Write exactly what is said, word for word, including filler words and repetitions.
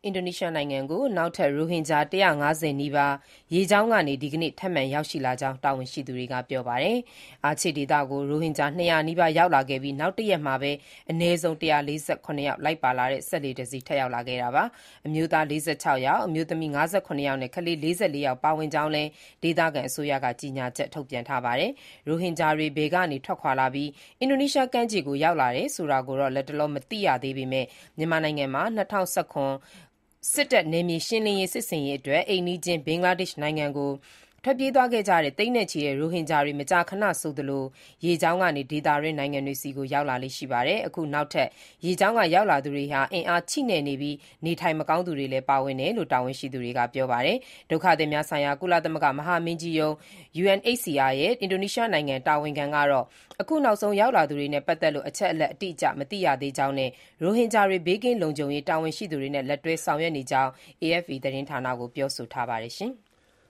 အင်ဒိုနီးရှားနိုင်ငံကိုနောက်ထပ်ရိုဟင်ဂျာ၁၅၀နီးပါးရေကြောင်းကနေဒီကနေ့ထပ်မံရောက်ရှိလာကြောင်းတာဝန်ရှိသူတွေကပြောပါတယ်။အာချေဒေသကိုရိုဟင်ဂျာ၂၀၀နီးပါးရောက်လာခဲ့ပြီးနောက်တရက်မှာပဲအနည်းဆုံး၁၄၇ယောက်လိုက်ပါလာတဲ့စက်လှေတစ်စီးထပ်ရောက်လာခဲ့တာပါ။အမျိုးသား၄၆ယောက်အမျိုးသမီး၅၇ယောက်နဲ့ကလေး၄၄ယောက်ပါဝင်ကြောင်းလည်းဒေသခံအစိုးရကကြေညာချက်ထုတ်ပြန်ထားပါတယ်။ရိုဟင်ဂျာတွေဘယ်ကနေထွက်ခွာလာပြီးအင်ဒိုနီးရှားကမ်းခြေကိုရောက်လာတယ်ဆိုတာကိုတော့လတ်တလောမသိရသေးပေမဲ့မြန်မာနိုင်ငံမှာ၂၀၁၇စစ်တပ်နယ်မြေရှင်းလင်းရေးစစ်ဆင်ရေးအတွက်အိမ်နီးချင်းဘင်္ဂလားဒေ့ရှ်နိုင်ငံကိုထွက်ပြေးသွားခဲ့ကြတဲ့သိန်းနဲ့ချီတဲ့ရိုဟင်ဂျာတွေမကြာခဏဆိုသလိုရေကြောင်းကနေဒေသတွင်းနိုင်ငံတွေဆီကိုရောက်လာလေ့ရှိပါတယ်။အခုနောက်ထပ်ရေကြောင်းကရောက်လာသူတွေဟာအင်အားချိနဲ့နေပြီးနေထိုင်မကောင်းသူတွေလည်းပါဝင်တယ်လို့တာဝန်ရှိသူတွေကပြောပါတယ်။ဒုက္ခသည်များဆိုင်ရာကုလသမဂ္ဂမဟာမင်းကြီးရုံး ယူအန် အိတ် စီ အာ ရဲ့အင်ဒိုနီးရှားနိုင်ငံတာဝန်ခံကတော့အခုနောက်ဆုံးရောက်လာသူတွေနဲ့ပတ်သက်လို့အချက်အလက်အတိအကျမသိရသေးကြောင်းနဲ့ရိုဟင်ဂျာတွေဘေးကင်းလုံခြုံရေးတာဝန်ရှိသူတွေနဲ့လက်တွဲဆောင်ရွက်နေကြောင်း အေအက်ဖ်ပီ သတင်းဌာနကိုပြောဆိုထားပါတယ်။